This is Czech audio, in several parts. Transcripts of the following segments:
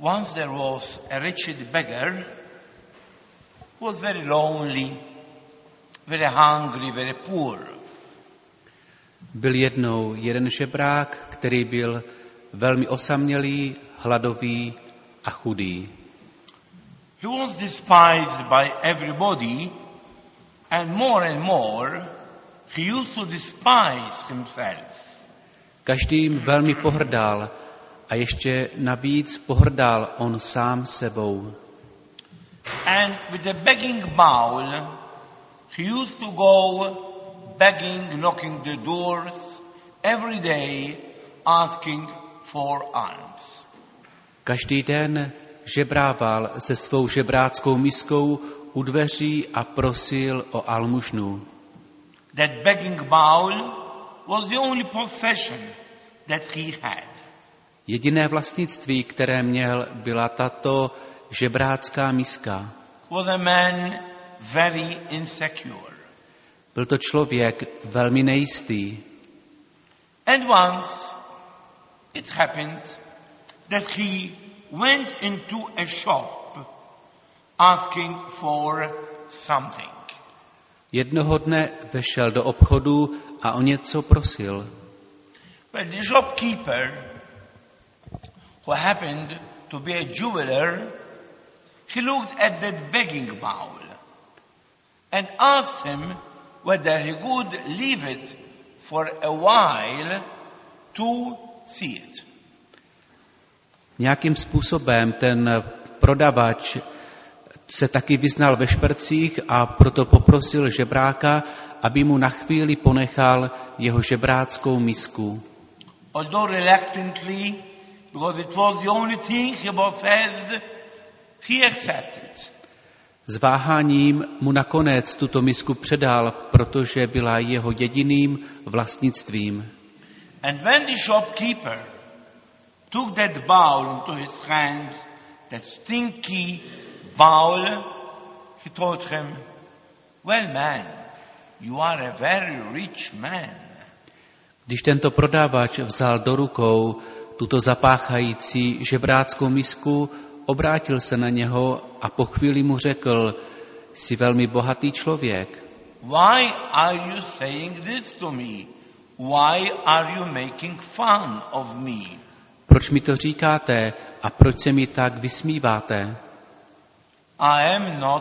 Once there was a wretched beggar who was very lonely, very hungry, very poor. Byl jednou jeden žebrák, který byl velmi osamělý, hladový a chudý. He was despised by everybody, and more, he used to despise himself. Každým velmi pohrdal a ještě navíc pohrdal on sám sebou. And with a begging bowl, he used to go begging, knocking the doors every day, asking for alms. Každý den žebrával se svou žebráckou miskou u dveří a prosil o almužnu. That begging bowl was the only possession that he had. Jediné vlastnictví, které měl, byla tato žebrácká miska. Was a man very insecure. Byl to člověk velmi nejistý. And once it happened that he went into a shop asking for something. Jednoho dne vešel do obchodu a o něco prosil. Well, the shopkeeper, who happened to be a jeweler, he looked at that begging bowl and asked him whether he could leave it for a while to see it. Nějakým způsobem ten prodavač se taky vyznal ve špercích a proto poprosil žebráka, aby mu na chvíli ponechal jeho žebráckou misku. Although reluctantly, because it was the only thing he possessed, he accepted. S váháním mu nakonec tuto misku předal, protože byla jeho jediným vlastnictvím. And when the shopkeeper took that bowl into his hands, that stinky bowl, he told him, well, man, you are a very rich man. Když tento prodavač vzal do rukou tuto zapáchající žebráckou misku, obrátil se na něho a po chvíli mu řekl, jsi velmi bohatý člověk. Why are you saying this to me? Why are you making fun of me? Proč mi to říkáte a proč se mi tak vysmíváte? I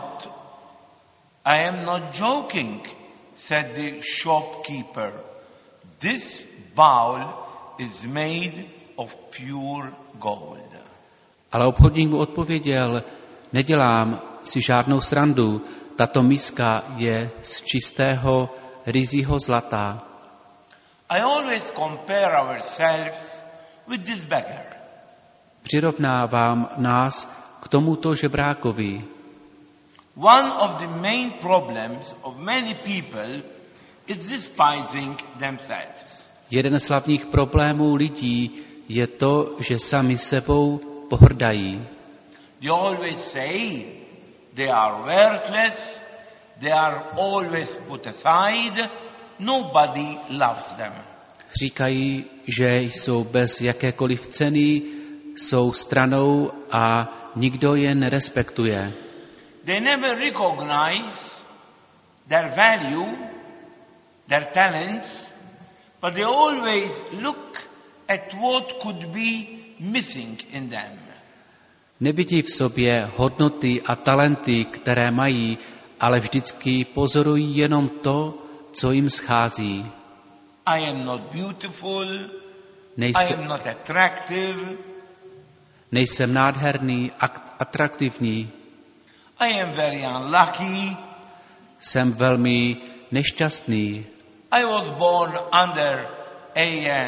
am not joking, said the shopkeeper. This bowl is made of pure gold. Ale obchodník mu odpověděl, nedělám si žádnou srandu, tato miska je z čistého ryzího zlata. I always compare ourselves with this beggar. Přirovnávám nás k tomuto žebrákovi. One of the main problems of many people is despising themselves. Jeden z hlavních problémů lidí je to, že sami sebou pohrdají. They always say they are worthless, they are always put aside, nobody loves them. Říkají, že jsou bez jakékoliv ceny, jsou stranou a nikdo je nerespektuje. They never recognize their value, their talents, but they always look at what could be missing in them. Nevidí v sobě hodnoty a talenty, které mají, ale vždycky pozorují jenom to, co jim schází. I am not beautiful, I am not attractive, nejsem nádherný, atraktivní, I am very unlucky, jsem velmi nešťastný, I was born under a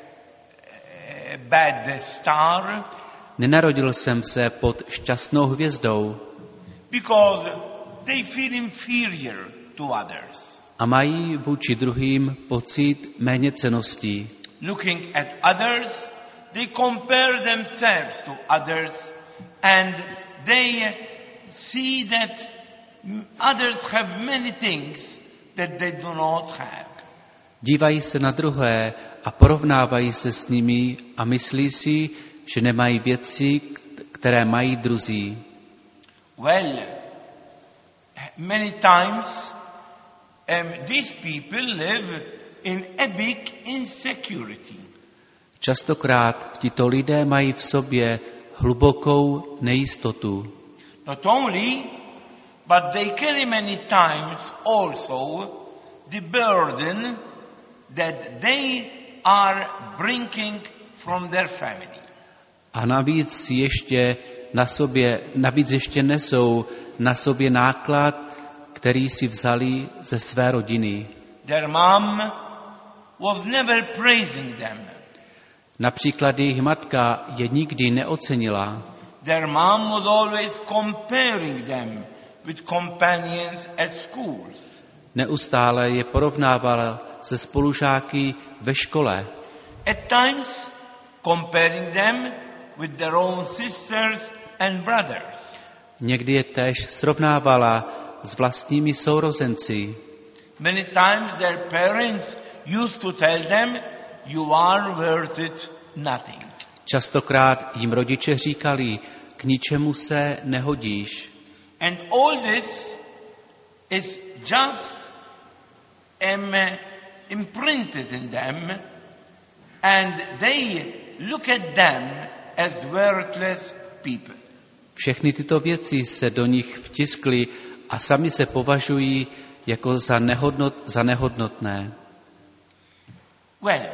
bad star, nenarodil jsem se pod šťastnou hvězdou. Because they feel inferior to others. A mají vůči druhým pocit méněcenností. Looking at others, they compare themselves to others and they see that others have many things that they do not have. Dívají se na druhé a porovnávají se s nimi a myslí si, že nemají věci, které mají druzí. Well, many times these people live in a big insecurity. Častokrát tito lidé mají v sobě hlubokou nejistotu. Not only, but they carry many times also the burden that they are bringing from their family. A navíc ještě nesou na sobě náklad, který si vzali ze své rodiny. Their mom was never praising them. Například jejich matka je nikdy neocenila. Their mom was always comparing them with companions at schools. Neustále je porovnávala se spolužáky ve škole. At times comparing them with their own sisters and brothers. Někdy je též srovnávala s vlastními sourozenci. Many times their parents used to tell them, you are worth it nothing. Častokrát jim rodiče říkali, k ničemu se nehodíš. And all this is just imprinted in them, and they look at them as worthless people. Všechny tyto věci se do nich vtiskly a sami se považují jako za nehodnotné. Well,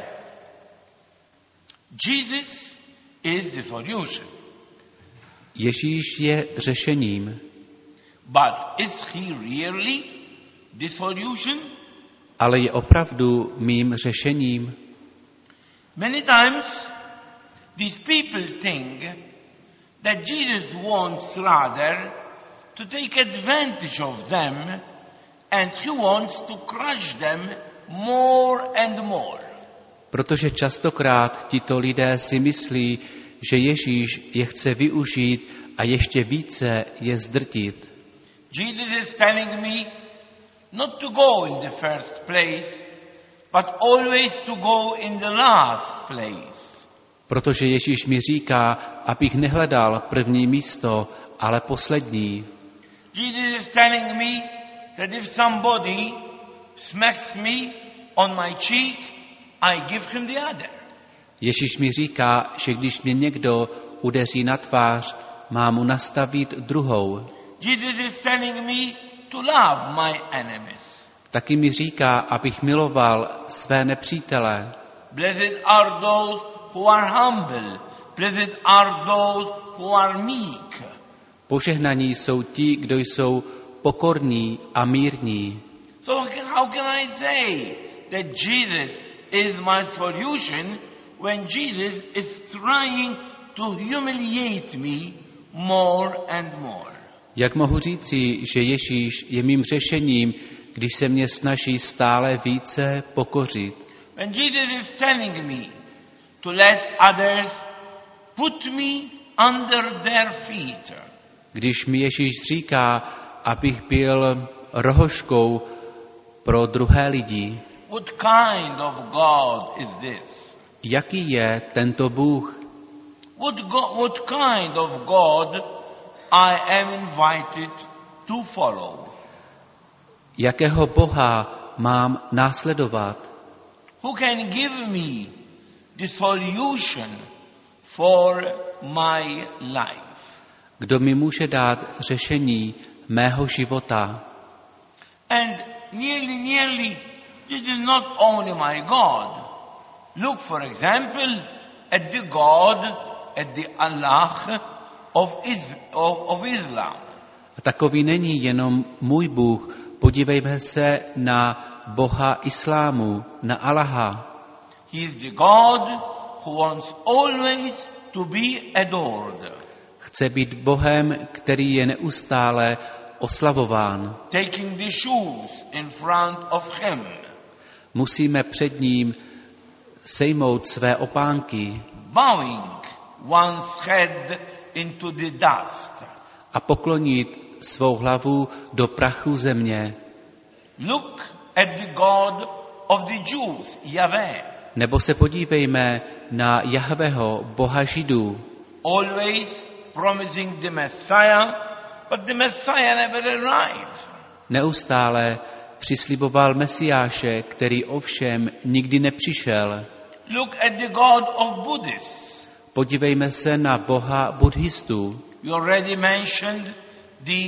Jesus is the solution. Ježíš je řešením. But is he really the solution? Ale je opravdu mým řešením? Many times these people think that Jesus wants rather to take advantage of them and he wants to crush them more and more. Protože častokrát tito lidé si myslí, že Ježíš je chce využít a ještě více je zdrtit. Jesus is telling me not to go in the first place, but always to go in the last place. Protože Ježíš mi říká, abych nehledal první místo, ale poslední. Jesus is telling me that if somebody smacks me on my cheek, I give him the other. Ježíš mi říká, že když mě někdo udeří na tvář, mám mu nastavit druhou. Jesus is telling me to love my enemies. Taky mi říká, abych miloval své nepřítele. Blessed are those who are humble. Blessed are those who are meek. Požehnaní jsou ti, kdo jsou pokorní a mírní. So how can I say that Jesus is my solution when Jesus is trying to humiliate me more and more? Jak mohu říci, že Ježíš je mým řešením, když se mě snaží stále více pokořit? When Jesus is telling me to let others put me under their feet. Když mi Ježíš říká, abych byl rohoškou pro druhé lidi. What kind of God is this? Jaký je tento Bůh? What kind of God I am invited to follow? Jakého Boha mám následovat? Who can give me the solution for my life? Kdo mi může dát řešení mého života? And nearly, this is not only my God. Look, for example, at the God, at the Allah of Islam. A takový není jenom můj Bůh. Podívejme se na Boha Islámu, na Allaha. He is the God who wants always to be adored. Chce být Bohem, který je neustále oslavován. Taking the shoes in front of him. Musíme před ním sejmout své opánky. Bowing one's head into the dust. A poklonit svou hlavu do prachu země. Look at the God of the Jews, Yahweh. Nebo se podívejme na Jahveho, Boha Židů. Always promising the Messiah, but the Messiah never arrived. Neustále přisliboval Mesiáše, který ovšem nikdy nepřišel. Look at the God of Buddhists. Podívejme se na Boha buddhistů. You already mentioned the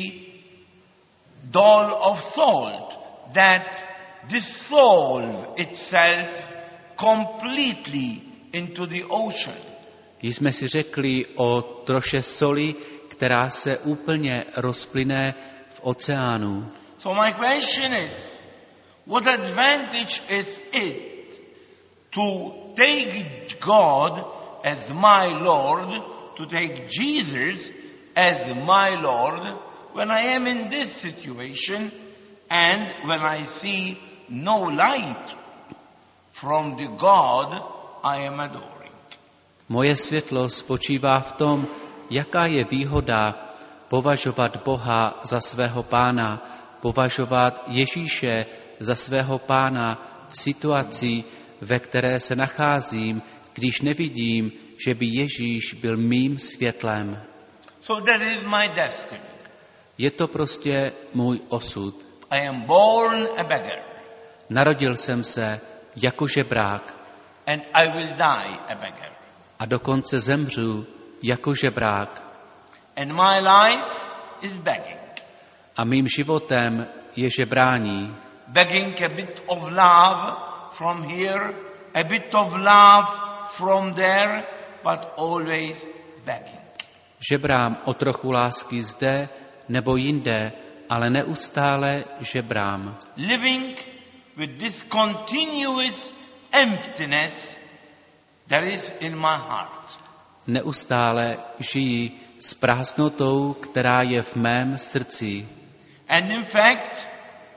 doll of salt that dissolves itself completely into the ocean. Již jsme si řekli o troše soli, která se úplně rozplyne v oceánu. So my question is, what advantage is it to take God as my Lord, to take Jesus as my Lord, when I am in this situation and when I see no light from the God I am adoring? Moje světlo spočívá v tom, jaká je výhoda považovat Boha za svého pána, považovat Ježíše za svého pána v situaci, ve které se nacházím, když nevidím, že by Ježíš byl mým světlem. So that is my destiny. Je to prostě můj osud. I am born a beggar, Narodil jsem se jako žebrák and I will die a beggar. a dokonce zemřu jako žebrák. And my life is begging. A mým životem je žebrání. Begging a bit of love from here, a bit of love from there, but always begging. Žebrám o trochu lásky zde nebo jinde, ale neustále žebrám. Living with this continuous emptiness that is in my heart. Neustále žijí s prázdnotou, která je v mém srdci. And in fact,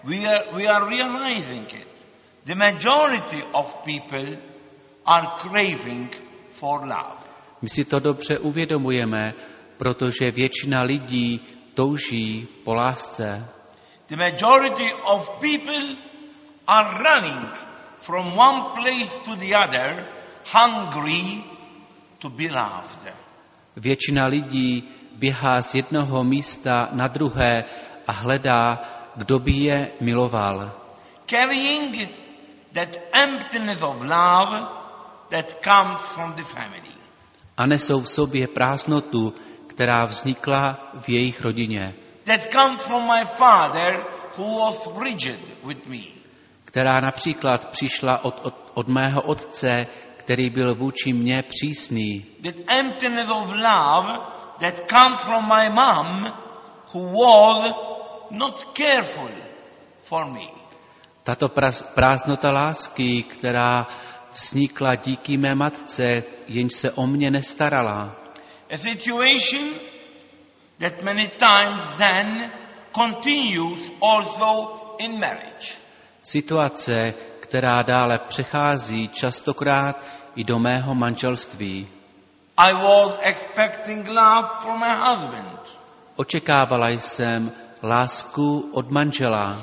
we are realizing it. The majority of people are craving for love. My si to dobře uvědomujeme, protože většina lidí touží po lásce. The majority of people are running from one place to the other, hungry to be loved. Většina lidí běhá z jednoho místa na druhé a hledá, kdo by je miloval. Carrying that emptiness of love that comes from the family. A nesou v sobě prázdnotu, která vznikla v jejich rodině. That comes from my father who was rigid with me. Která například přišla od mého otce, který byl vůči mně přísný. That emptiness of love that comes from my mom who was not careful for me. Tato prázdnota lásky, která vznikla díky mé matce, jenž se o mě nestarala. A situation that many times then continues also in marriage. Situace, která dále přechází častokrát i do mého manželství. I was expecting love from my husband. Očekávala jsem lásku od manžela.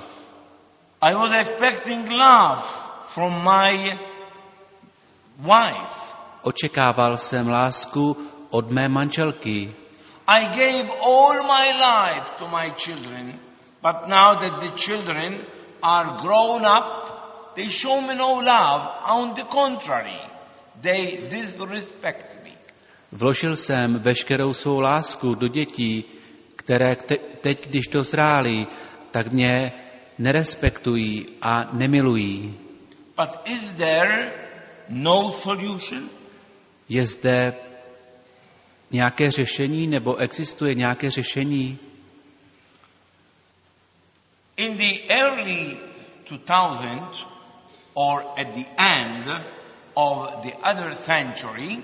I was expecting love from my wife. Očekával jsem lásku od mé manželky. I gave all my life to my children, but now that the children are grown up, they show me no love. On the contrary, they disrespect me. Vložil jsem veškerou svou lásku do dětí, které teď, když dozrály, tak mě nerespektují a nemilují. But is there no solution? Je zde nějaké řešení, nebo existuje nějaké řešení? In the early 2000s, or at the end of the other century,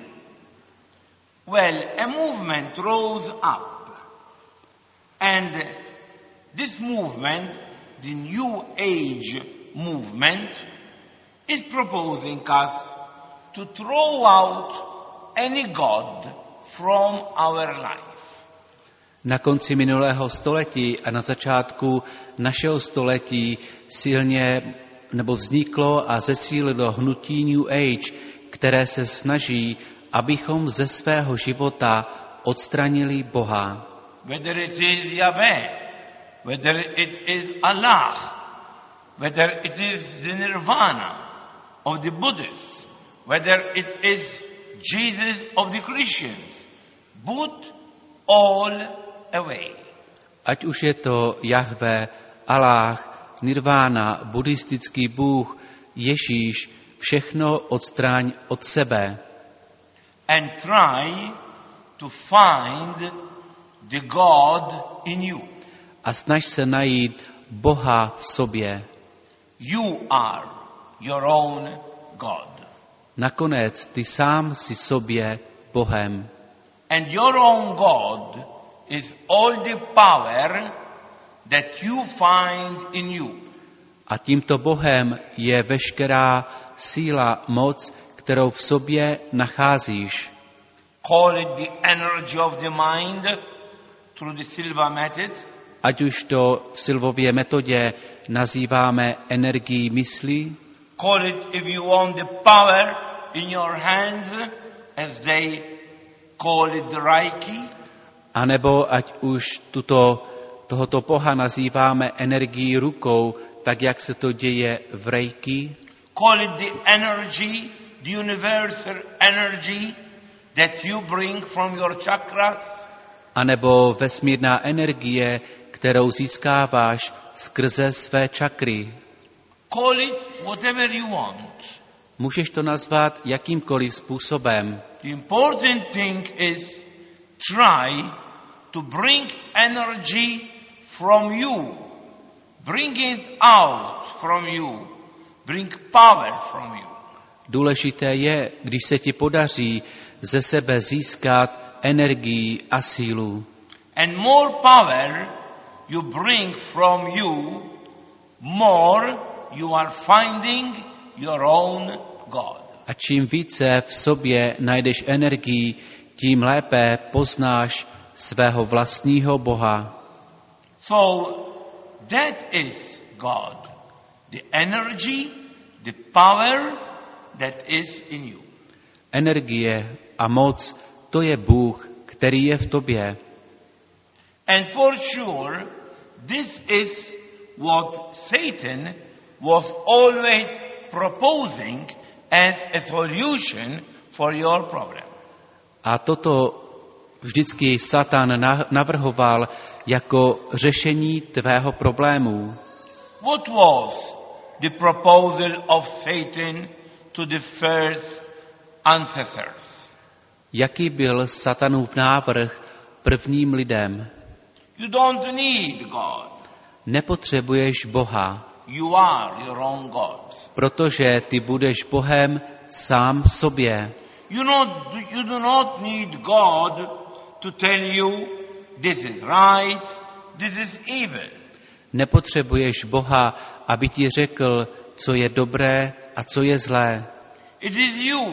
a movement rose up. And this movement, the New Age movement, is proposing us to throw out any God from our life. Na konci minulého století a na začátku našeho století silně nebo vzniklo a zesílilo hnutí New Age, které se snaží, abychom ze svého života odstranili Boha. Whether it is Yahweh, whether it is Allah, whether it is the Nirvana of the Buddhists, whether it is Jesus of the Christians, put all away. Ať už je to Jahve, Allah, Nirvána, buddhistický Bůh, Ježíš, všechno odstráň od sebe. And try to find the God in you. A snaž se najít Boha v sobě. You are your own God. Nakonec ty sám si sobě Bohem. And your own God is all the power that you find in you. A tímto Bohem je veškerá síla, moc, kterou v sobě nacházíš. Call it the energy of the mind through the Silva method. Ať už to v Silvově metodě nazýváme energií myslí, Call it, if you want, the power in your hands, as they call it the Reiki. anebo ať už tohoto Boha nazýváme energií rukou, tak jak se to děje v Reiki. Call it the energy, the universal energy that you bring from your chakras. Anebo vesmírná energie, kterou získáváš skrze své čakry. Call it whatever you want. Můžeš to nazvat jakýmkoliv způsobem. The important thing is try to bring energy from you. Bring it out from you. Bring power from you. Důležité je, když se ti podaří ze sebe získat energii a sílu. And more power you bring from you, more you are finding your own God. A čím více v sobě najdeš energii, tím lépe poznáš svého vlastního Boha. So that is God. The energy, the power that is in you. Energie a moc, to je Bůh, který je v tobě. And for sure, this is what Satan was always proposing as a solution for your problem. A toto vždycky Satan navrhoval jako řešení tvého problému. What was the proposal of Satan to the first ancestors? Jaký byl Satanův návrh prvním lidem? You don't need God. Nepotřebuješ Boha, You are your own God. protože ty budeš Bohem sám v sobě. You do not need God to tell you this is right, this is evil. Nepotřebuješ Boha, aby ti řekl, co je dobré a co je zlé. It is you.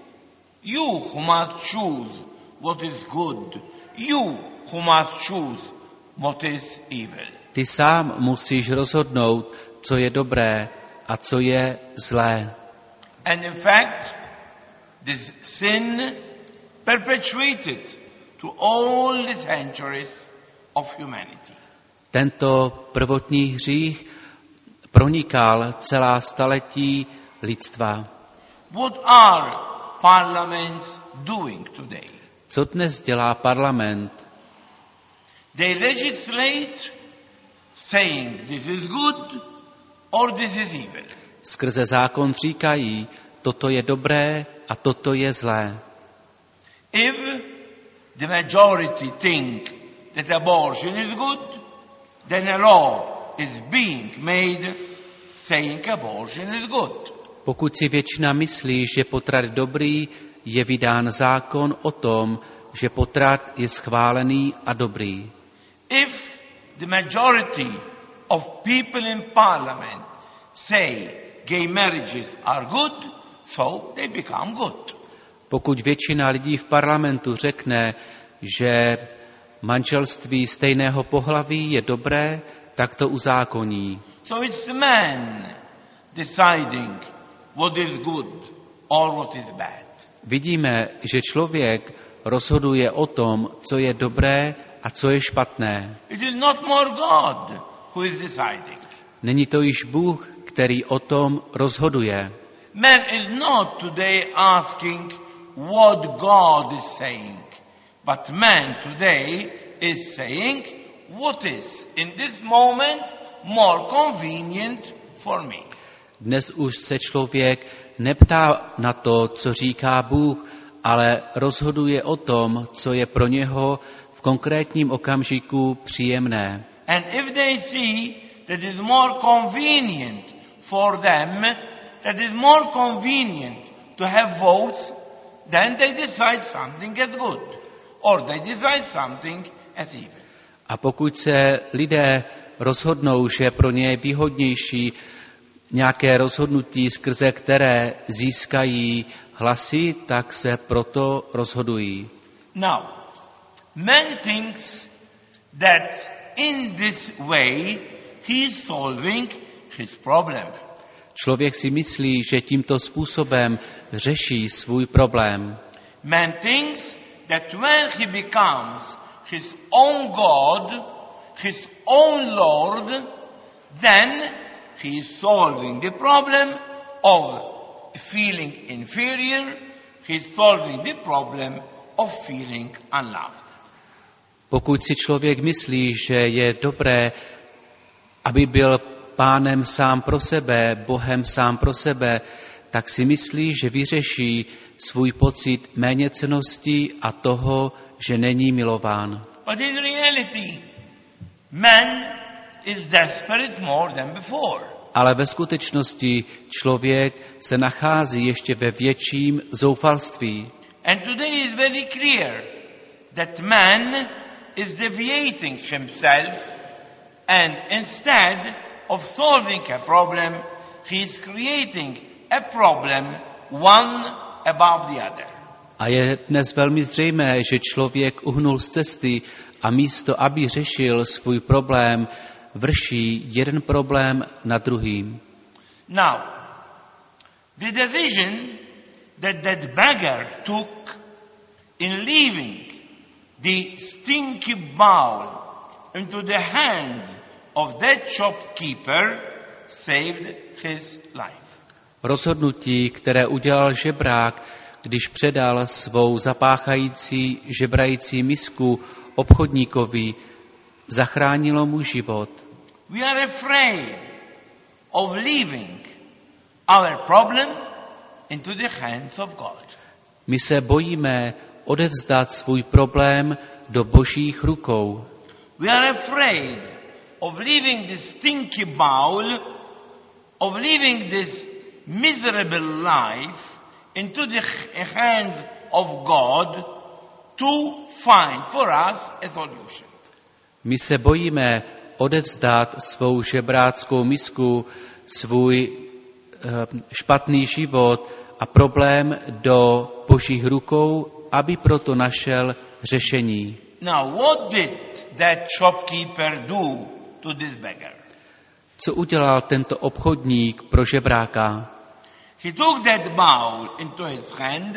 You who must choose what is good. You who must choose what is evil. Ty sám musíš rozhodnout, co je dobré a co je zlé. And in fact, this sin perpetuated to all the centuries of humanity. Tento prvotní hřích pronikal celá staletí lidstva. What are parliaments doing today? Co dnes dělá parlament? They legislate saying this is good or this is evil. Skrze zákon říkají, toto je dobré a toto je zlé. If the majority think that abortion is good, then a law is being made saying abortion is good. Pokud si většina myslí, že potrat dobrý, je vydán zákon o tom, že potrat je schválený a dobrý. If the majority of people in parliament say gay marriages are good, so they become good. Pokud většina lidí v parlamentu řekne, že manželství stejného pohlaví je dobré, tak to uzákoní. So it's man deciding what is good or what is bad. Vidíme, že člověk rozhoduje o tom, co je dobré a co je špatné. It is not more God who is deciding. Není to již Bůh, který o tom rozhoduje. Man is not today asking what God is saying, but man today is saying what is in this moment more convenient for me. Dnes už se člověk neptá na to, co říká Bůh, ale rozhoduje o tom, co je pro něho v konkrétním okamžiku příjemné. And if they see that it is more convenient for them, that it is more convenient to have votes, then they decide something as good, or they decide something as evil. A pokud se lidé rozhodnou, že pro ně je výhodnější nějaké rozhodnutí, skrze které získají hlasy, tak se proto rozhodují. Now, man thinks that in this way he is solving his problem. Člověk si myslí, že tímto způsobem řeší svůj problém. Man thinks that when he becomes his own God, his own Lord, then he is solving the problem of feeling inferior, he is solving the problem of feeling unloved. Pokud si člověk myslí, že je dobré, aby byl pánem sám pro sebe, Bohem sám pro sebe, tak si myslí, že vyřeší svůj pocit méněcennosti a toho, že není milován. But in reality, man is desperate more than before. Ale ve skutečnosti člověk se nachází ještě ve větším zoufalství. And today is very clear that man is deviating himself, and instead of solving a problem, he is creating a problem one above the other. A je dnes velmi zřejmé, že člověk uhnul z cesty a místo, aby řešil svůj problém, vrší jeden problém na druhým. Now, the decision that beggar took in leaving the stinky bowl into the hands of that shopkeeper saved his life. Rozhodnutí, které udělal žebrák, když předal svou zapáchající, žebrající misku obchodníkovi, zachránilo mu život. We are afraid of leaving our problem into the hands of God. My se bojíme odevzdat svůj problém do Božích rukou. We are afraid of leaving this stinky bowl, of leaving this miserable life into the hands of God to find for us a solution. My se bojíme odevzdat svou žebráckou misku, svůj špatný život a problém do Božích rukou, aby proto našel řešení. Now, what did that shopkeeper do to this beggar? Co udělal tento obchodník pro žebráka? He took that bowl into his hand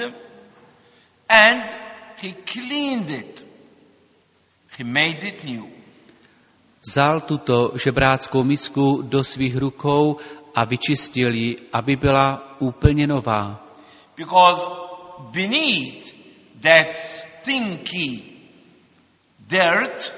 and he cleaned it. He made it new. Vzal tuto žebráckou misku do svých rukou a vyčistil ji, aby byla úplně nová. Because beneath that stinky dirt,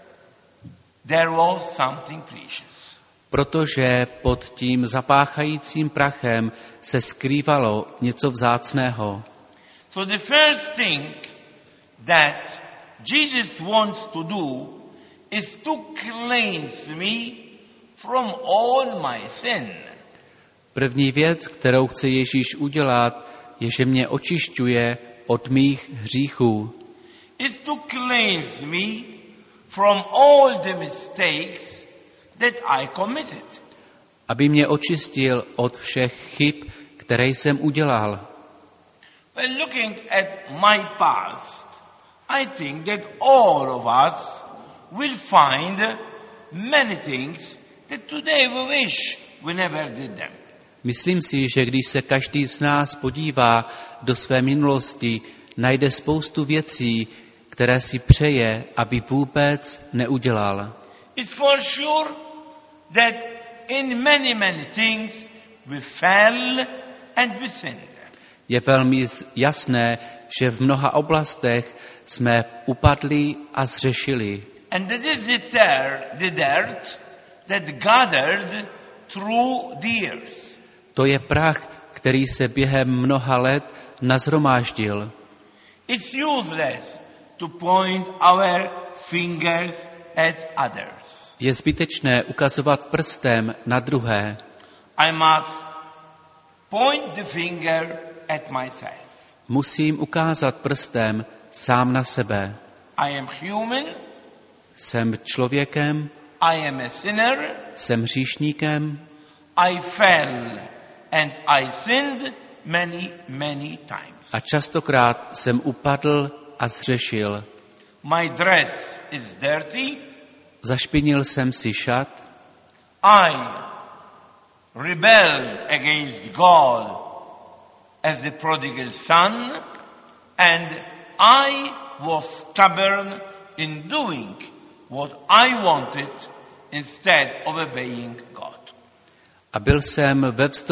there was something precious. Protože pod tím zapáchajícím prachem se skrývalo něco vzácného. So the first thing that Jesus wants to do is to cleanse me from all my sin. První věc, kterou chce Ježíš udělat, je, že mě očišťuje od mých hříchů. Is to cleanse me from all the mistakes that I committed. Aby mě očistil od všech chyb, které jsem udělal. When looking at my past, I think that all of us will find many things that today we wish we never did them. Myslím si, že když se každý z nás podívá do své minulosti, najde spoustu věcí, které si přeje, aby vůbec neudělal. It's for sure that in many things we fell and we sinned. Je velmi jasné, že v mnoha oblastech jsme upadli a zřešili. And that is the dirt that gathered through the years. To je prach, který se během mnoha let nazhromáždil. It's useless to point our fingers at others. Je zbytečné ukazovat prstem na druhé. I must point the finger at myself. Musím ukázat prstem sám na sebe. I am human. Jsem člověkem, I am a sinner. jsem hříšníkem, I fell and I sinned many times. a častokrát jsem upadl a zřešil. My dress is dirty. Zašpinil jsem si šat, I rebelled against God as the prodigal son, and I was stubborn in doing what I wanted instead of obeying God. a byl jsem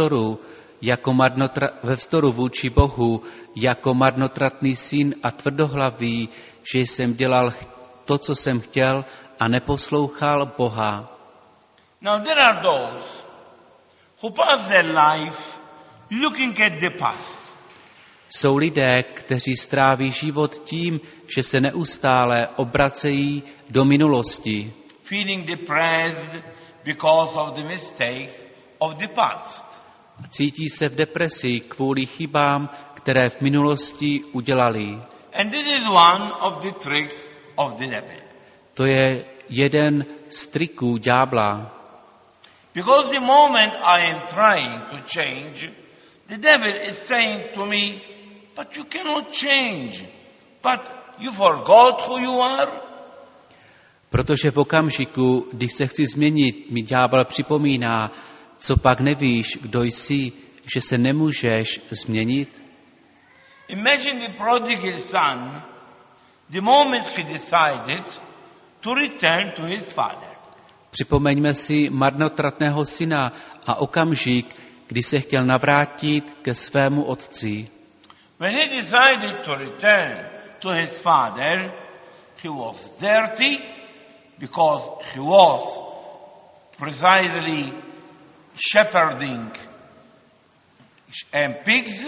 ve vzdoru vůči Bohu jako marnotratný syn a tvrdohlavý, že jsem dělal to, co jsem chtěl, a neposlouchal Boha. Now there are those who pass their life looking at the past. Jsou lidé, kteří stráví život tím, že se neustále obracejí do minulosti, Feeling depressed because of the mistakes of the past. cítí se v depresi kvůli chybám, které v minulosti udělali. And this is one of the tricks of the devil. To je jeden z triků ďábla. Because the moment I am trying to change, the devil is saying to me, but you cannot change. But you forgot who you are. Protože v okamžiku, kdy se chci změnit, mi ďábel připomíná, co pak nevíš, kdo jsi, že se nemůžeš změnit. Imagine the prodigal son, the moment he decided to return to his father. Připomeňme si marnotratného syna a okamžik, kdy se chtěl navrátit ke svému otci. When he decided to return to his father, he was dirty because he was precisely shepherding pigs.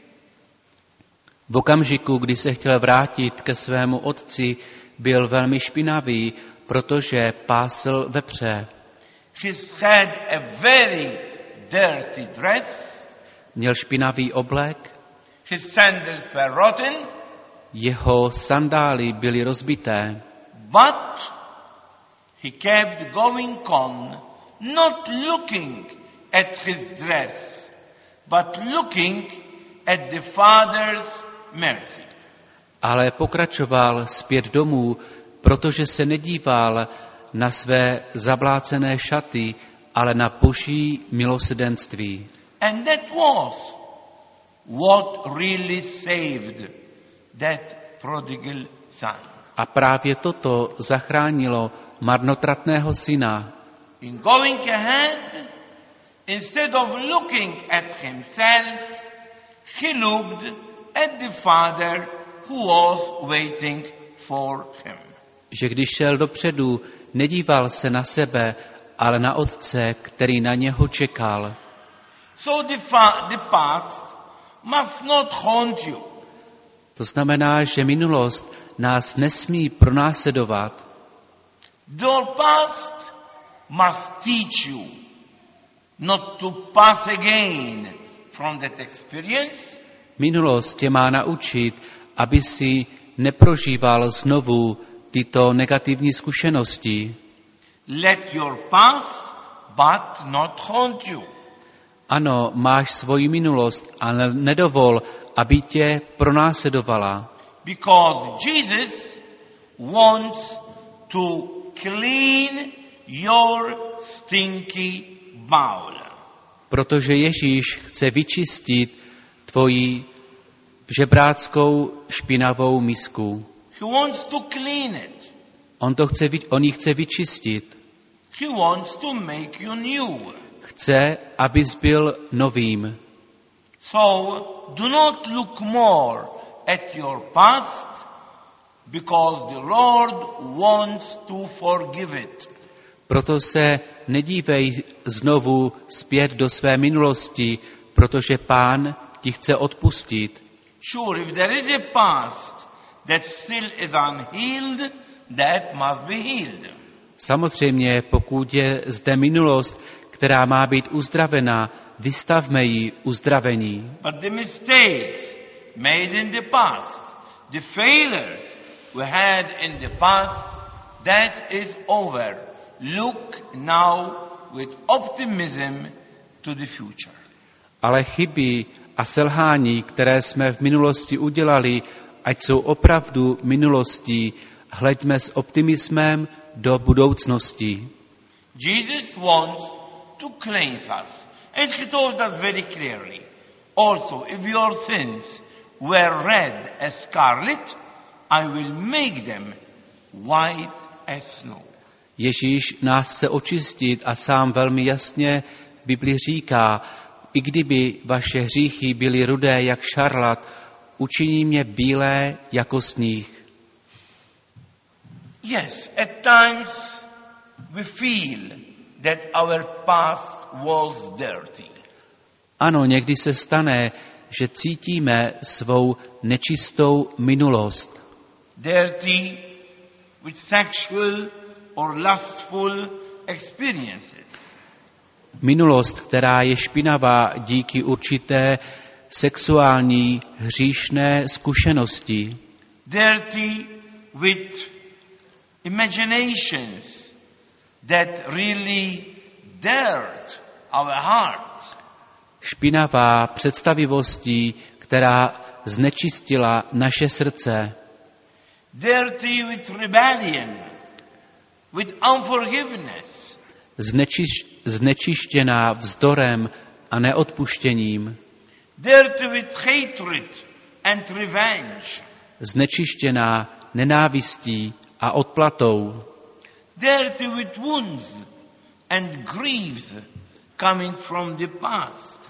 V okamžiku, kdy se chtěl vrátit ke svému otci, byl velmi špinavý, protože pásl vepře. He had a very dirty dress. Měl špinavý oblek, His sandals were rotten. jeho sandály byly rozbité, But he kept going on, not looking at his dress, but looking at the Father's mercy. ale pokračoval zpět domů, protože se nedíval na své zablácené šaty, ale na Boží milosrdenství. And that was what really saved that prodigal son. A právě toto zachránilo marnotratného syna. In going ahead, instead of looking at himself, he looked at the Father who was waiting for him. Že když šel dopředu, nedíval se na sebe, ale na otce, který na něho čekal. So the past must not haunt you. To znamená, že minulost nás nesmí pronásledovat. The past must teach you not to pass again from that experience. Minulost tě má naučit, aby si neprožíval znovu tyto negativní zkušenosti. Let your past but not haunt you. Ano, máš svoji minulost, ale nedovol, aby tě pronásledovala. Because Jesus wants to clean your stinky bowl. Protože Ježíš chce vyčistit tvoji žebráckou špinavou misku. He wants to clean it. On ji chce vyčistit. He wants to make you new. Chce, abys byl novým. So do not look more at your past, because the Lord wants to forgive it. Proto se nedívej znovu zpět do své minulosti, protože Pán ti chce odpustit. Sure, if there is a past that still is unhealed, that must be healed. Samozřejmě, pokud je zde minulost, která má být uzdravena, vystavme ji uzdravení. But the mistakes made in the past, the failures we had in the past, that is over. Look now with optimism to the future. Ale chyby a selhání, které jsme v minulosti udělali, ať jsou opravdu minulostí, hleďme s optimismem do budoucnosti. Jesus wants to cleanse us. And he told us very clearly, also, if your sins were red as scarlet, I will make them white as snow. Ježíš nás chce očistit a sám velmi jasně v Bibli říká, i kdyby vaše hříchy byly rudé jak šarlat, učiní mě bílé jako sníh. Yes, at times we feel that our past was dirty. Ano, někdy se stane, že cítíme svou nečistou minulost. Dirty with sexual or lustful experiences. Minulost, která je špinavá díky určité sexuální hříšné zkušenosti. Dirty with imaginations that really dirt our hearts. Špinavá představivostí, která znečistila naše srdce. Dirty with rebellion, with unforgiveness. Znečištěná vzdorem a neodpuštěním. Dirty with hatred and revenge. Znečištěná nenávistí a odplatou. Dirty with wounds and griefs coming from the past.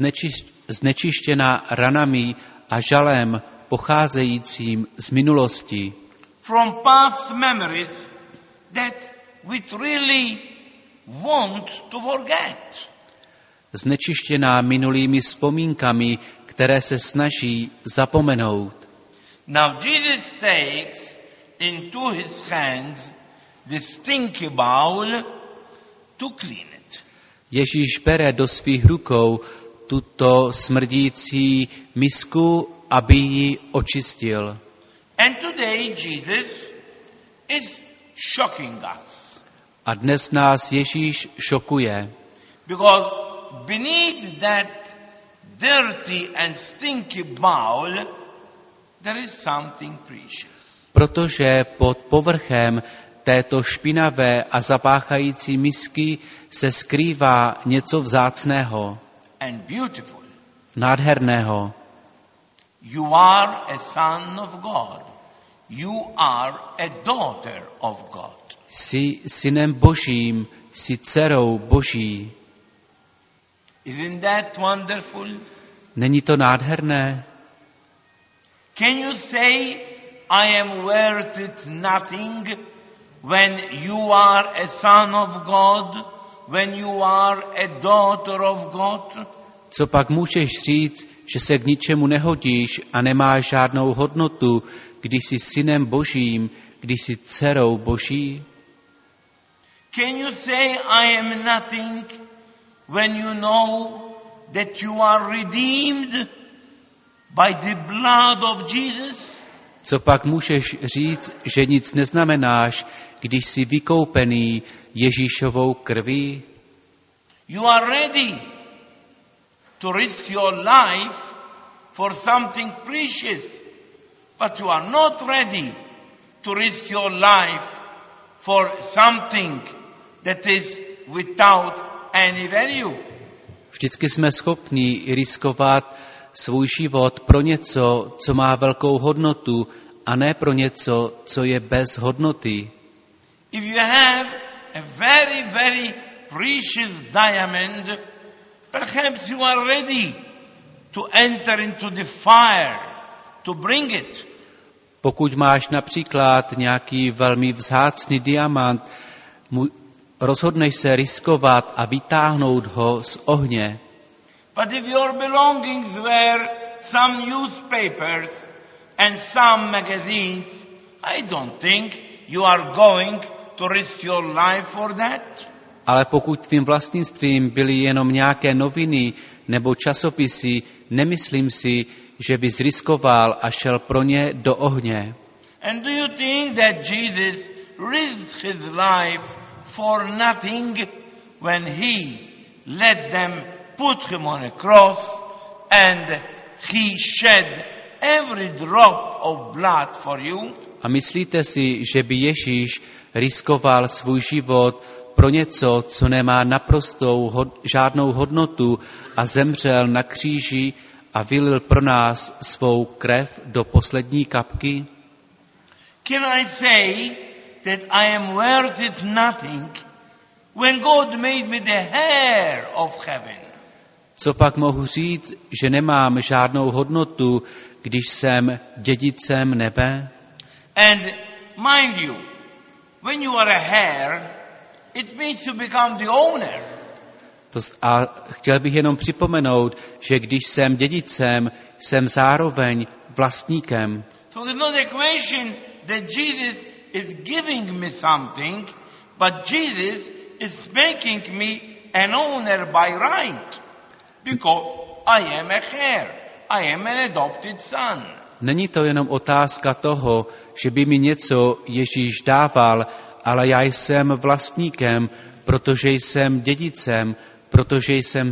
Znečištěná ranami a žalem pocházejícím z minulosti. From past memories that we really want to forget. Znečištěná minulými vzpomínkami, které se snaží zapomenout. Now Jesus takes into his hands the stinky bowl to clean it. Ježíš bere do svých rukou tuto smrdící misku, aby ji očistil. And today Jesus is shocking us. A dnes nás Ježíš šokuje, Because beneath that dirty and stinky bowl, there is something precious. protože pod povrchem této špinavé a zapáchající misky se skrývá něco vzácného, And beautiful. nádherného. You are a son of God. You are a daughter of God. Jsi synem Božím, jsi dcerou Boží. Isn't that wonderful? Není to nádherné? Can you say, I am worth it nothing when you are a son of God, when you are a daughter of God? Co pak můžeš říct, že se k ničemu nehodíš a nemáš žádnou hodnotu, když jsi synem Božím, když jsi dcerou Boží? Can you say, I am nothing when you know that you are redeemed by the blood of Jesus? Co pak můžeš říct, že nic neznamenáš, když jsi vykoupený Ježíšovou krví? You are ready to risk your life for something precious, but you are not ready to risk your life for something that is without any value. Vždycky jsme schopni riskovat svůj život pro něco, co má velkou hodnotu, a ne pro něco, co je bez hodnoty. If you have a very, very precious diamond, perhaps you are ready to enter into the fire, to bring it. Pokud máš například nějaký velmi vzácný diamant, rozhodneš se riskovat a vytáhnout ho z ohně. But if your belongings were some newspapers and some magazines, I don't think you are going to risk your life for that. Ale pokud tvým vlastnictvím byly jenom nějaké noviny nebo časopisy, nemyslím si, že bys riskoval a šel pro ně do ohně. And do you think that Jesus risked his life for nothing when he let them put him on a cross and he shed every drop of blood for you? A myslíte si, že by Ježíš riskoval svůj život pro něco, co nemá naprostou žádnou hodnotu a zemřel na kříži a vylil pro nás svou krev do poslední kapky? Can I say that I am worth it nothing when God made me the heir of heaven? Co pak mohu říct, že nemám žádnou hodnotu, když jsem dědicem nebe? And mind you, when you are a heir, it means you become the owner. A chtěl bych jenom připomenout, že když jsem dědicem, jsem zároveň vlastníkem. So there's not a question that Jesus is giving me something, but Jesus is making me an owner by right, because I am a heir, I am an adopted son. Není to jenom otázka toho, že by mi něco Ježíš dával, ale já jsem vlastníkem, protože jsem dědicem, protože jsem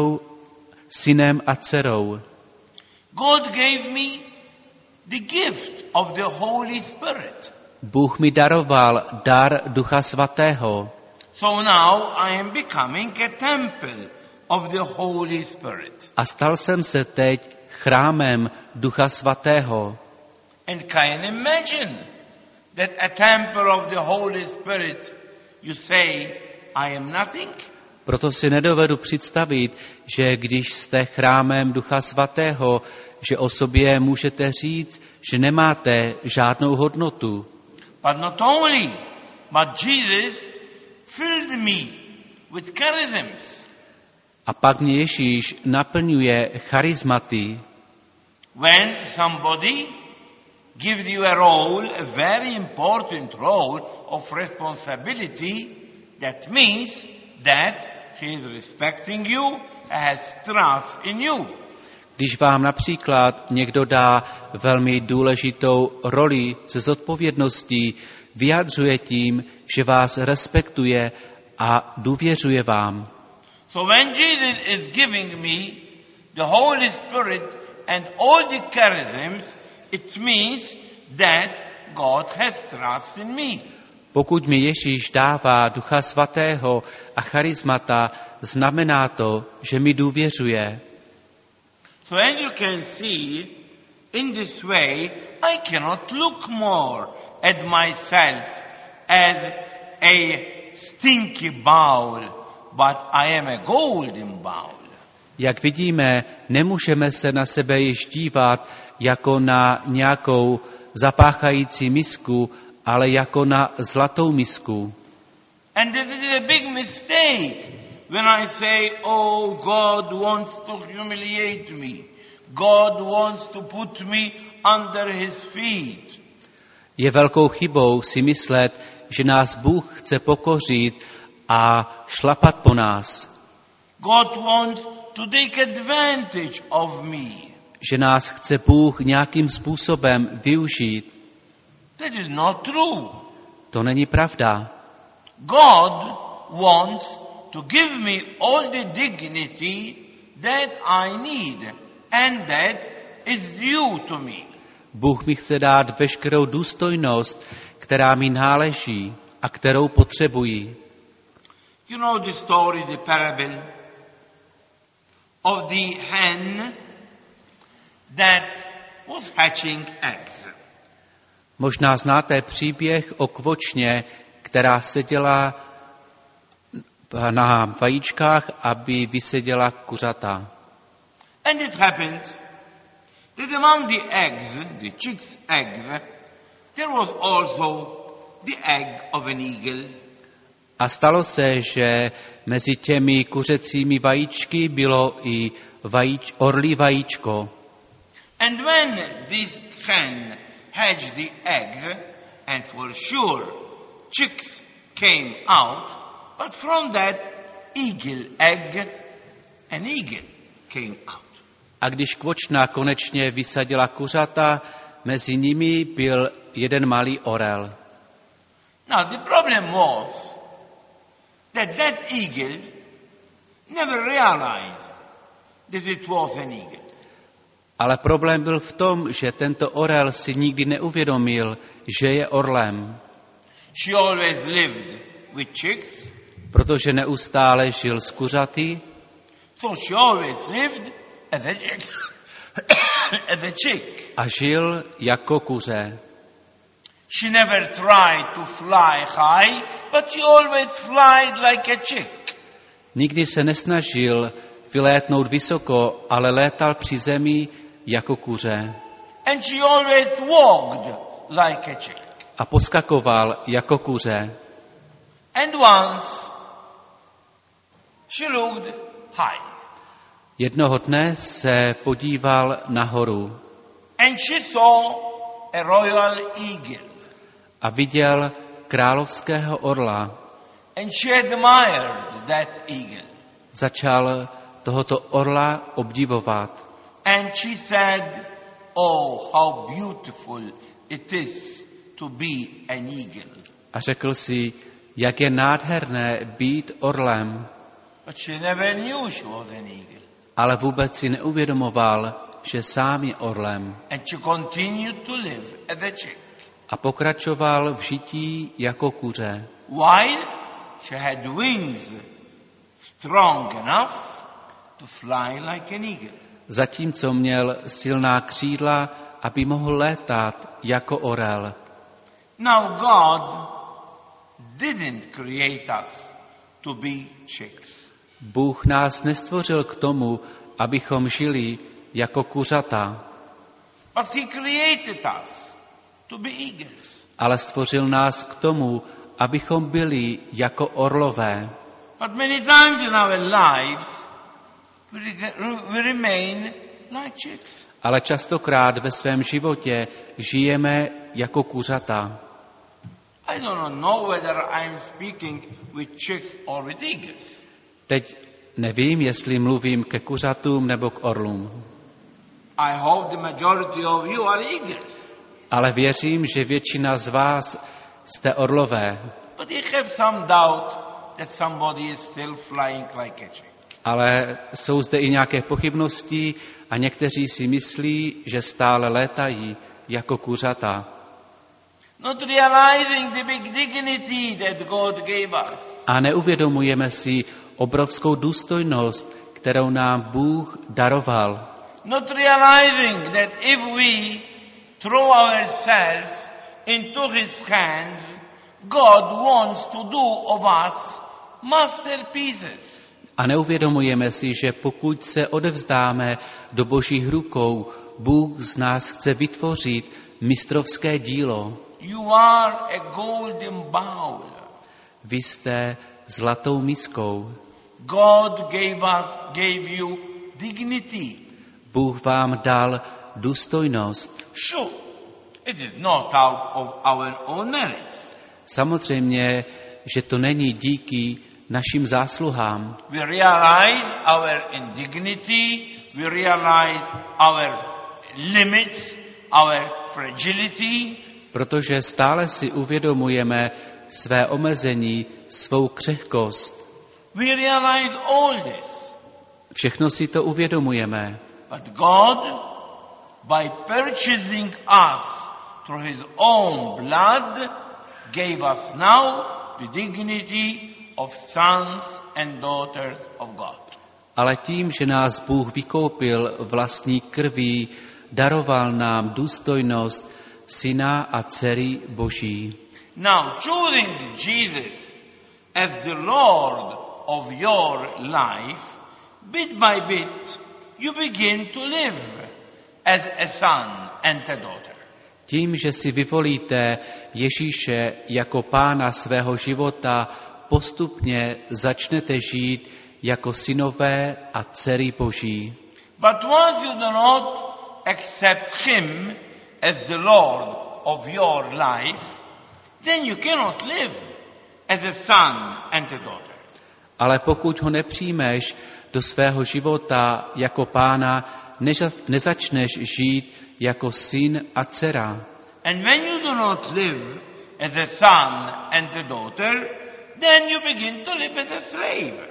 synem a dcerou. God gave me the gift of the Holy Spirit. Bůh mi daroval dar Ducha Svatého. So now I am becoming a temple of the Holy Spirit. A stal jsem se teď chrámem Ducha Svatého. And can imagine that a temple of the Holy Spirit, you say, I am nothing? Proto si nedovedu představit, že když jste chrámem Ducha Svatého, že o sobě můžete říct, že nemáte žádnou hodnotu. But not only, but Jesus filled me with charisms. A pak mě Ježíš naplňuje charizmaty. When somebody gives you a role, a very important role of responsibility, that means that he is respecting you and has trust in you. Když vám například někdo dá velmi důležitou roli se zodpovědností, vyjadřuje tím, že vás respektuje a důvěřuje vám. So when Jesus is giving me the Holy Spirit and all the charisms, it means that God has trust in me. Pokud mi Ježíš dává Ducha Svatého a charizmata, znamená to, že mi důvěřuje. So as you can see, in this way, I cannot look more at myself as a stinky bowl, but I am a golden bowl. Jak vidíme, nemůžeme se na sebe již dívat jako na nějakou zapáchající misku, ale jako na zlatou misku. And this is a big mistake when I say, oh, God wants to humiliate me. God wants to put me under his feet. Je velkou chybou si myslet, že nás Bůh chce pokořit a šlapat po nás. God wants to take advantage of me. Že nás chce Bůh nějakým způsobem využít. That is not true. To není pravda. God wants to give me all the dignity that I need and that is due to me. Bůh mi chce dát veškerou důstojnost, která mi náleží a kterou potřebuji. You know the story, the parable? of the hen that was hatching eggs. Možná znáte příběh o kvočně, která seděla na vajíčkách, aby vyseděla kuřata. And it happened that among the eggs, the chick's eggs, there was also the egg of an eagle. A stalo se, že mezi těmi kuřecími vajíčky bylo i orlí vajíčko. And when this hen hatched the eggs, and for sure chicks came out, but from that eagle egg, an eagle came out. A když kvočna konečně vysadila kuřata, mezi nimi byl jeden malý orel. Now the problem was that eagle never realized that it was an eagle. Ale problém byl v tom, že tento orel si nikdy neuvědomil, že je orlem, She always lived with chicks, protože neustále žil s kuřaty, so she always lived as a chick. As a chick. a žil jako kuře. She never tried to fly high, but she always flied like a chick. Nikdy se nesnažil vylétnout vysoko, ale létal při zemi jako kuře. And she always walked like a chick. A poskakoval jako kuře. And once she looked high. Jednoho dne se podíval nahoru And she saw a royal eagle. a viděl královského orla. And she admired that eagle. Začal tohoto orla obdivovat. And she said, "Oh, how beautiful it is to be an eagle." A řekl si, jak je nádherné být orlem, But she never knew she was an eagle. ale vůbec si neuvědomoval, že sám je orlem. And she continued to live as a chick. A pokračoval v žití jako kuře. While she had wings strong enough to fly like an eagle. Zatímco měl silná křídla, aby mohl létat jako orel. Now God didn't create us to be chicks. Bůh nás nestvořil k tomu, abychom žili jako kuřata, But He created us to be eagles. ale stvořil nás k tomu, abychom byli jako orlové. But many times in our lives, we remain like chicks. Ale častokrát ve svém životě žijeme jako kuřata. I don't know whether I'm speaking with chicks or with eagles. Teď nevím, jestli mluvím ke kuřatům nebo k orlům, I hope the majority of you are eagles. ale věřím, že většina z vás jste orlové, But you have some doubt that somebody is still flying like a chick. ale jsou zde i nějaké pochybnosti a někteří si myslí, že stále létají jako kuřata. Not realizing the big dignity that God gave us. A neuvědomujeme si obrovskou důstojnost, kterou nám Bůh daroval. Not realizing that if we throw ourselves into His hands, God wants to do of us masterpieces. A neuvědomujeme si, že pokud se odevzdáme do Božích rukou, Bůh z nás chce vytvořit mistrovské dílo. You are a golden bowl. Vy jste zlatou miskou. God gave you dignity. Bůh vám dal důstojnost. Sure, it is not out of our own merits. Samozřejmě, že to není díky našim zásluhám. We realize our indignity, we realize our limits, our fragility, Protože stále si uvědomujeme své omezení, svou křehkost. we realize all this. Všechno si to uvědomujeme. But God, by purchasing us through His own blood, gave us now the dignity of sons and daughters of God. ale tím, že nás Bůh vykoupil vlastní krví, daroval nám důstojnost syna a dcery Boží. Now, choosing Jesus as the Lord of your life, bit by bit, you begin to live as a son and a daughter. Tím, že si vyvolíte Ježíše jako pána svého života, postupně začnete žít jako synové a dcery Boží. But once you do not accept him as the Lord of your life, then you cannot live as a son and a daughter. Ale pokud ho nepřijmeš do svého života jako pána, nezačneš žít jako syn a dcera. And when you do not live as a son and a daughter, then you begin to live as a slave.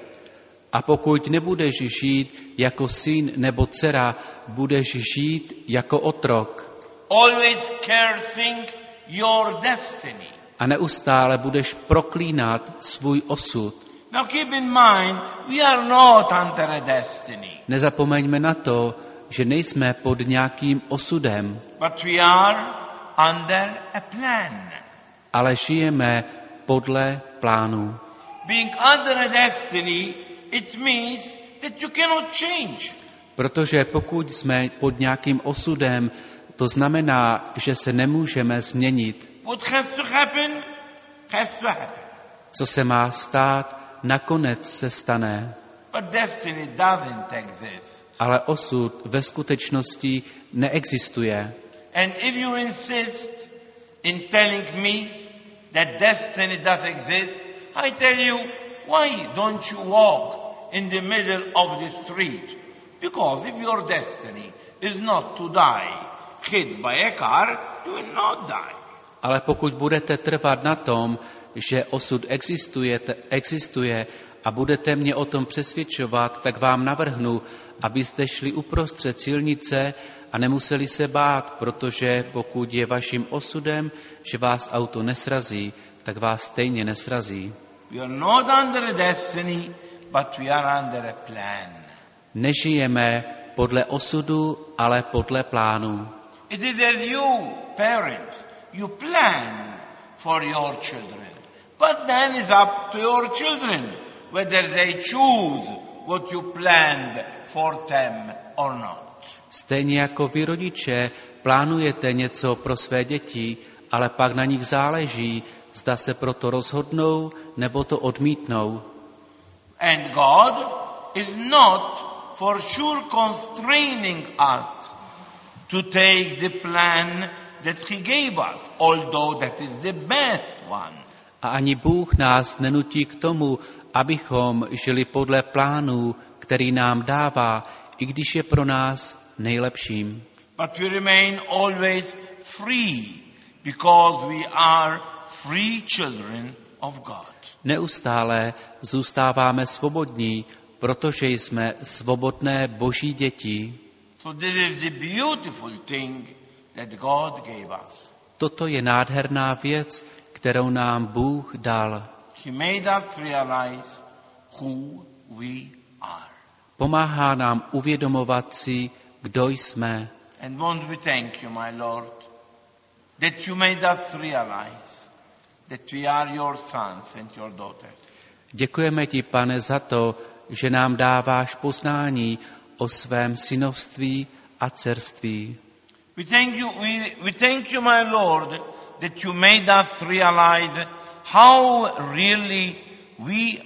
A pokud nebudeš žít jako syn nebo dcera, budeš žít jako otrok. Always cursing your destiny. A neustále budeš proklínat svůj osud. Now keep in mind, we are not under a destiny, Nezapomeňme na to, že nejsme pod nějakým osudem, but we are under a plan. ale žijeme podle plánu. Being under a destiny, it means that you cannot change. Protože pokud jsme pod nějakým osudem, to znamená, že se nemůžeme změnit. What has to happen, has to happen. Co se má stát, nakonec se stane. But destiny doesn't exist. Ale osud ve skutečnosti neexistuje. And if you insist in telling me that destiny does exist, I tell you, why don't you walk in the middle of the street? Because if your destiny is not to die hit by a car, you will not die. Ale pokud budete trvat na tom, že osud existuje a budete mě o tom přesvědčovat, tak vám navrhnu, abyste šli uprostřed silnice a nemuseli se bát, protože pokud je vaším osudem, že vás auto nesrazí, tak vás stejně nesrazí. We are not under a destiny, but we are under a plan. Nežijeme podle osudu, ale podle plánu. It is as you, parents, you plan for your children. But then it's up to your children whether they choose what you planned for them or not. Stejně jako vy rodiče plánujete něco pro své děti, ale pak na nich záleží, zda se proto rozhodnou nebo to odmítnou. And God is not for sure constraining us to take the plan that He gave us, although that is the best one. A ani Bůh nás nenutí k tomu, abychom žili podle plánu, který nám dává, i když je pro nás nejlepším. But we remain always free, because we are free children of God. Neustále zůstáváme svobodní, protože jsme svobodné Boží děti. So this is the beautiful thing that God gave us. Toto je nádherná věc, kterou nám Bůh dal. He made us realize who we are. Pomáhá nám uvědomovat si, kdo jsme. And won't we thank you, my Lord, that you made us realize that we are your sons and your daughters. Děkujeme ti, Pane, za to, že nám dáváš poznání o svém synovství a dcerství. We thank you, my Lord, that you made us realize how really we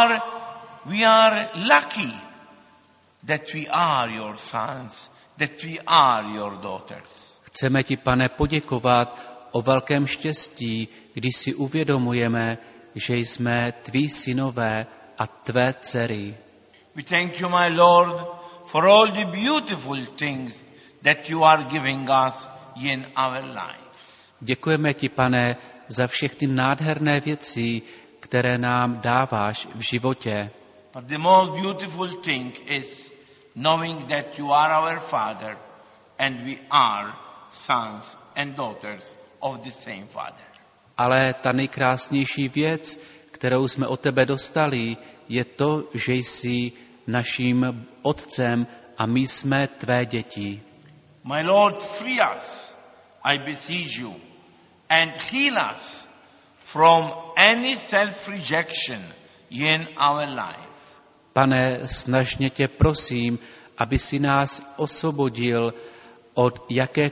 are lucky that we are your sons, that we are your daughters. Chceme ti, Pane, poděkovat o velkém štěstí, když si uvědomujeme, že jsme tví synové a tvé dcery. We thank you, my Lord, for all the beautiful things that you are giving us in our lives. Děkujeme ti, Pane, za všechny nádherné věci, které nám dáváš v životě. But the most beautiful thing is knowing that you are our Father and we are sons and daughters of the same Father. Ale ta nejkrásnější věc, kterou jsme od tebe dostali, je to, že jsi naším Otcem a my jsme tvé děti. My Lord, free us, I beseech you, and heal us from any self-rejection in our life. Pane, snažně tě prosím, aby si nás osvobodil od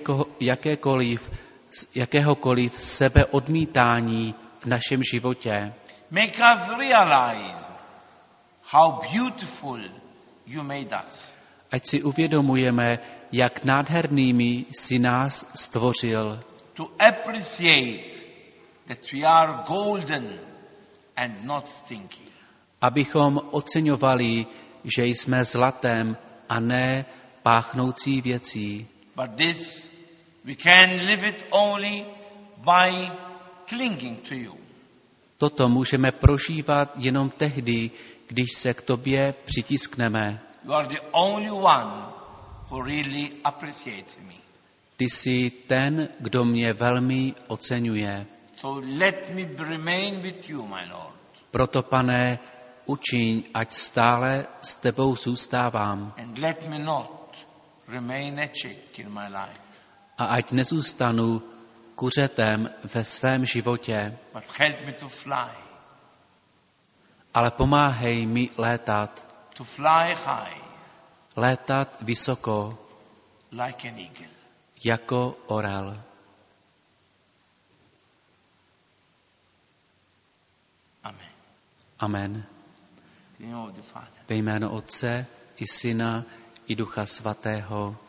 jakéhokoliv sebeodmítání v našem životě. Make us realize how beautiful you made us. Ať si uvědomujeme, jak nádhernými si nás stvořil. To appreciate that we are golden and not stinky. Abychom oceňovali, že jsme zlatem a ne páchnoucí věcí. But this we can live it only by clinging to you. Toto můžeme prožívat jenom tehdy, když se k tobě přitiskneme. You are the only one who really appreciates me. Ty jsi ten, kdo mě velmi oceňuje. So let me remain with you, my Lord. Proto, Pane, učiň, ať stále s tebou zůstávám. And let me not remain a chick in my life. A ať nezůstanu kuřetem ve svém životě, But help me to fly. ale pomáhej mi létat. To fly high Létat vysoko, like an eagle. jako orel. Amen. Amen. In the name of the Father. Ve jméno Otce i Syna i Ducha Svatého.